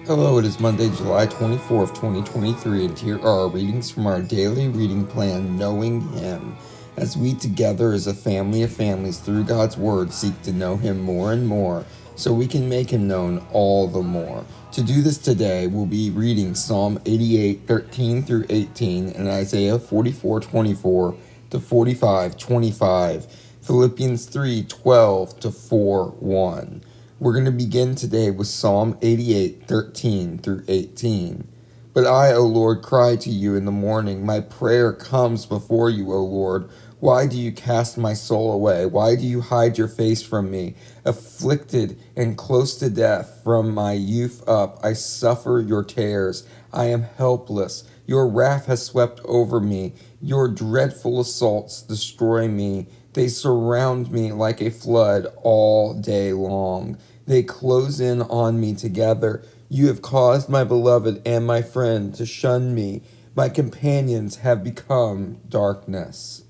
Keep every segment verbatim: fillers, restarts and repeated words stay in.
Hello, it is Monday, July twenty-fourth, twenty twenty-three, and here are our readings from our daily reading plan, Knowing Him. As we together as a family of families through God's Word seek to know Him more and more, so we can make Him known all the more. To do this today, we'll be reading Psalm eighty-eight, thirteen through eighteen, and Isaiah forty-four, twenty-four to forty-five, twenty-five, Philippians three, twelve to four, one. We're going to begin today with Psalm eighty-eight, thirteen through eighteen. But I, O Lord, cry to you in the morning. My prayer comes before you, O Lord. Why do you cast my soul away? Why do you hide your face from me? Afflicted and close to death from my youth up, I suffer your tears. I am helpless. Your wrath has swept over me. Your dreadful assaults destroy me. They surround me like a flood all day long. They close in on me together. You have caused my beloved and my friend to shun me. My companions have become darkness.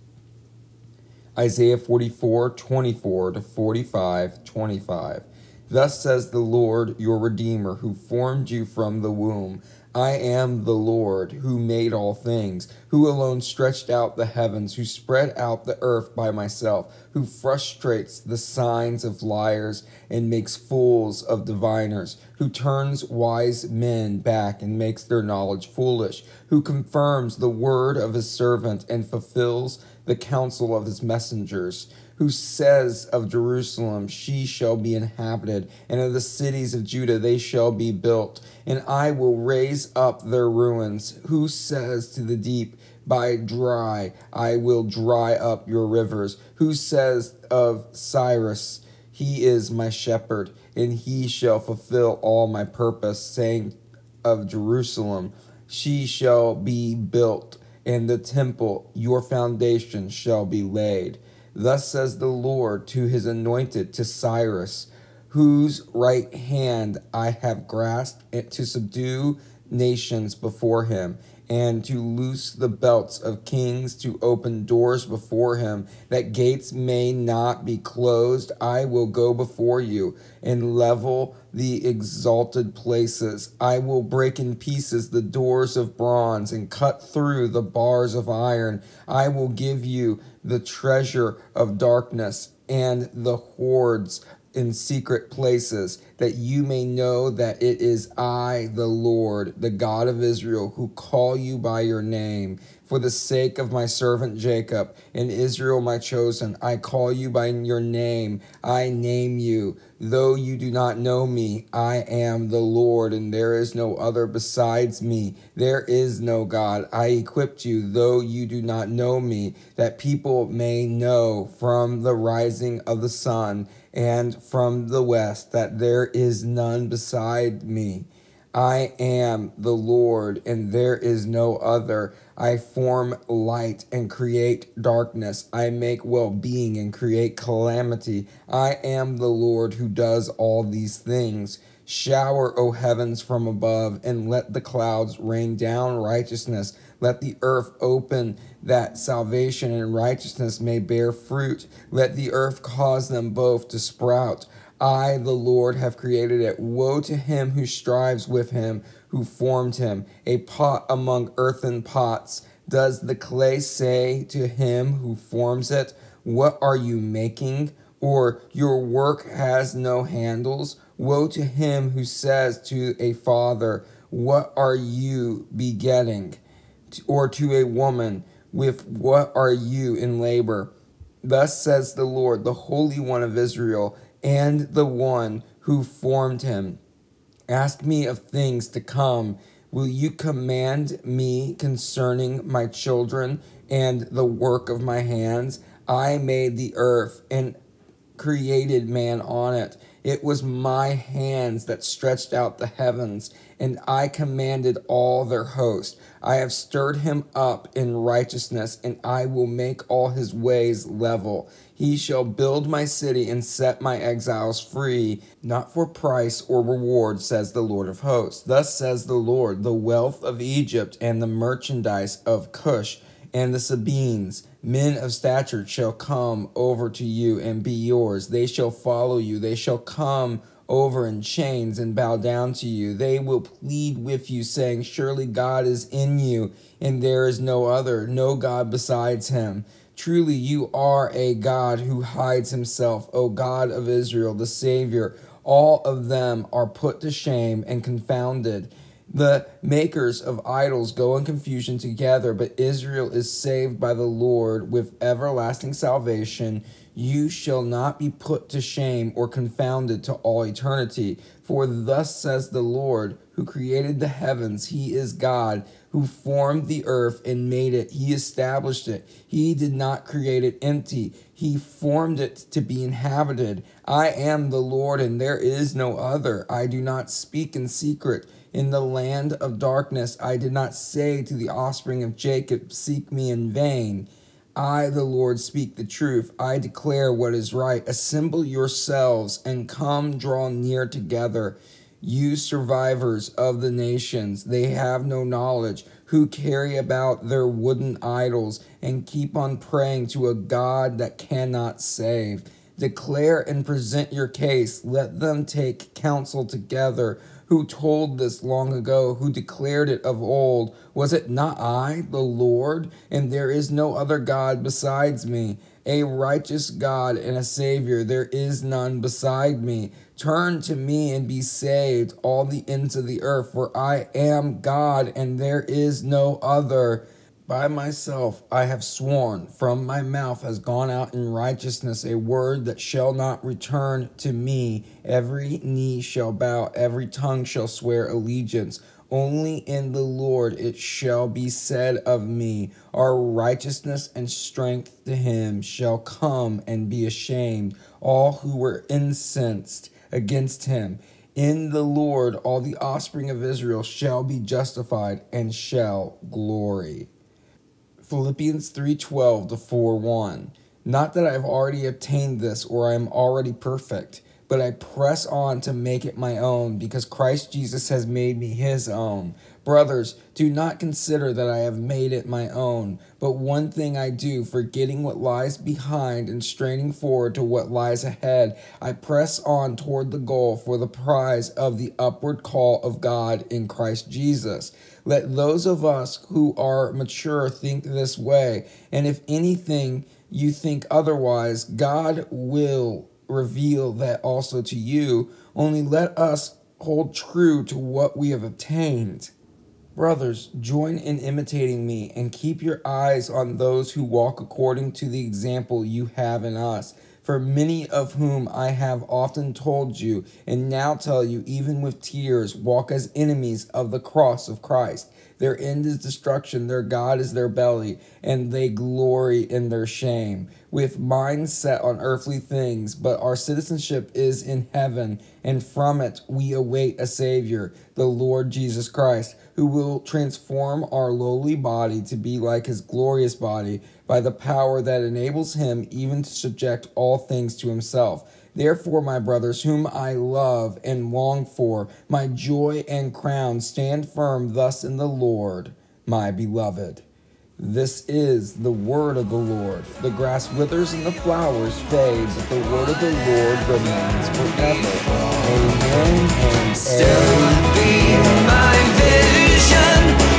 Isaiah forty-four, twenty-four to forty-five, twenty-five. Thus says the Lord, your Redeemer, who formed you from the womb. I am the Lord, who made all things, who alone stretched out the heavens, who spread out the earth by myself, who frustrates the signs of liars and makes fools of diviners, who turns wise men back and makes their knowledge foolish, who confirms the word of his servant and fulfills the counsel of his messengers, who says of Jerusalem, she shall be inhabited, and of the cities of Judah they shall be built, and I will raise up their ruins, who says to the deep, by dry, I will dry up your rivers, who says of Cyrus, he is my shepherd, and he shall fulfill all my purpose, saying of Jerusalem, she shall be built, and the temple, your foundation, shall be laid. Thus says the Lord to his anointed, to Cyrus, whose right hand I have grasped, to subdue nations before him, and to loose the belts of kings, to open doors before him, that gates may not be closed. I will go before you and level the exalted places. I will break in pieces the doors of bronze and cut through the bars of iron. I will give you the treasure of darkness and the hoards in secret places, that you may know that it is I, the Lord, the God of Israel, who call you by your name. For the sake of my servant Jacob and Israel my chosen, I call you by your name. I name you. Though you do not know me, I am the Lord, and there is no other besides me. There is no God. I equipped you, though you do not know me, that people may know from the rising of the sun and from the west that there is none beside me. I am the Lord, and there is no other. I form light and create darkness. I make well-being and create calamity. I am the Lord who does all these things. Shower, O heavens, from above, and let the clouds rain down righteousness. Let the earth open, that salvation and righteousness may bear fruit. Let the earth cause them both to sprout. I, the Lord, have created it. Woe to him who strives with him, who formed him, a pot among earthen pots. Does the clay say to him who forms it, what are you making? Or your work has no handles? Woe to him who says to a father, what are you begetting? Or to a woman, with what are you in labor? Thus says the Lord, the Holy One of Israel, and the one who formed him. Ask me of things to come. Will you command me concerning my children and the work of my hands? I made the earth and created man on it. It was my hands that stretched out the heavens, and I commanded all their host. I have stirred him up in righteousness, and I will make all his ways level. He shall build my city and set my exiles free, not for price or reward, says the Lord of hosts. Thus says the Lord, the wealth of Egypt and the merchandise of Cush and the Sabines, men of stature, shall come over to you and be yours. They shall follow you. They shall come over in chains and bow down to you. They will plead with you, saying, surely God is in you, and there is no other, no God besides him. Truly you are a God who hides himself, O God of Israel, the Savior. All of them are put to shame and confounded. The makers of idols go in confusion together, but Israel is saved by the Lord with everlasting salvation. You shall not be put to shame or confounded to all eternity. For thus says the Lord, who created the heavens, he is God, who formed the earth and made it. He established it. He did not create it empty. He formed it to be inhabited. I am the Lord, and there is no other. I do not speak in secret. In the land of darkness, I did not say to the offspring of Jacob, seek me in vain. I, the Lord, speak the truth. I declare what is right. Assemble yourselves and come draw near together. You survivors of the nations, they have no knowledge, who carry about their wooden idols and keep on praying to a God that cannot save. Declare and present your case. Let them take counsel together. Who told this long ago? Who declared it of old? Was it not I, the Lord? And there is no other God besides me, a righteous God and a Savior. There is none beside me. Turn to me and be saved, all the ends of the earth, for I am God and there is no other. By myself I have sworn, from my mouth has gone out in righteousness a word that shall not return to me. Every knee shall bow, every tongue shall swear allegiance. Only in the Lord it shall be said of me, our righteousness and strength to him shall come and be ashamed, all who were incensed against him. In the Lord all the offspring of Israel shall be justified and shall glory. Philippians three twelve to four one. Not that I have already obtained this or I am already perfect, but I press on to make it my own, because Christ Jesus has made me his own. Brothers, do not consider that I have made it my own, but one thing I do, forgetting what lies behind and straining forward to what lies ahead, I press on toward the goal for the prize of the upward call of God in Christ Jesus. Let those of us who are mature think this way, and if anything you think otherwise, God will reveal that also to you. Only let us hold true to what we have obtained. Brothers, join in imitating me and keep your eyes on those who walk according to the example you have in us. For many of whom I have often told you, and now tell you even with tears, walk as enemies of the cross of Christ. Their end is destruction, their God is their belly, and they glory in their shame, with minds set on earthly things. But our citizenship is in heaven, and from it we await a Savior, the Lord Jesus Christ, who will transform our lowly body to be like his glorious body by the power that enables him even to subject all things to himself. Therefore, my brothers, whom I love and long for, my joy and crown, stand firm thus in the Lord, my beloved. This is the word of the Lord. The grass withers and the flowers fade, but the word of the Lord remains forever. Amen and Still amen. be my vision.